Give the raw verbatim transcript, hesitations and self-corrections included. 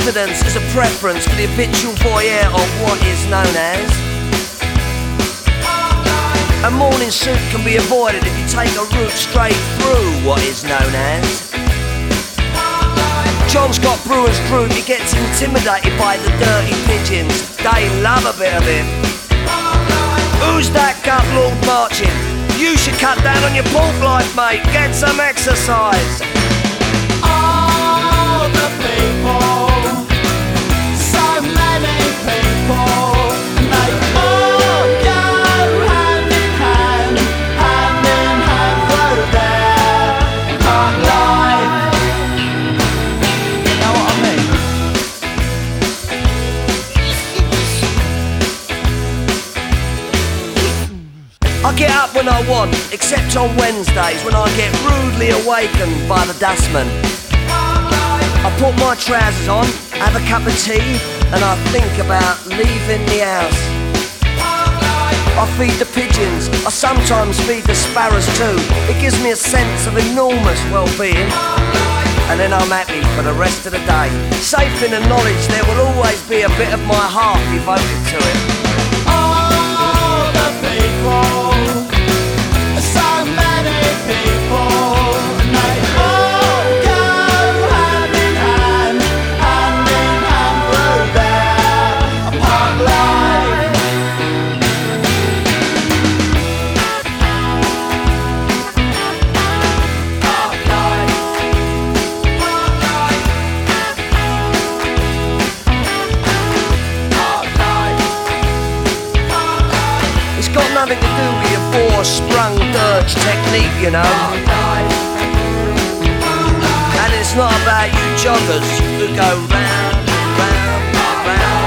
confidence is a preference for the habitual voyeur of what is known as. A morning suit can be avoided if you take a route straight through what is known as. John's got Brewer's Group, he gets intimidated by the dirty pigeons. They love a bit of him. Who's that gut lord marching? You should cut down on your pork life, mate. Get some exercise. All the people, so many people, they all go hand in hand, hand in hand through their hard life. You know what I mean? I get up when I want, except on Wednesdays when I get rudely awakened by the dustman. I put my trousers on, have a cup of tea, and I think about leaving the house. I feed the pigeons, I sometimes feed the sparrows too. It gives me a sense of enormous well-being. And then I'm happy for the rest of the day, safe in the knowledge there will always be a bit of my heart devoted to it. All the people, so many people, they all go hand in hand, hand in hand through their park life. Park life. Park life. It's got nothing to do with your four-sprung dirge technique, you know. And it's not about you joggers who go round, round, round.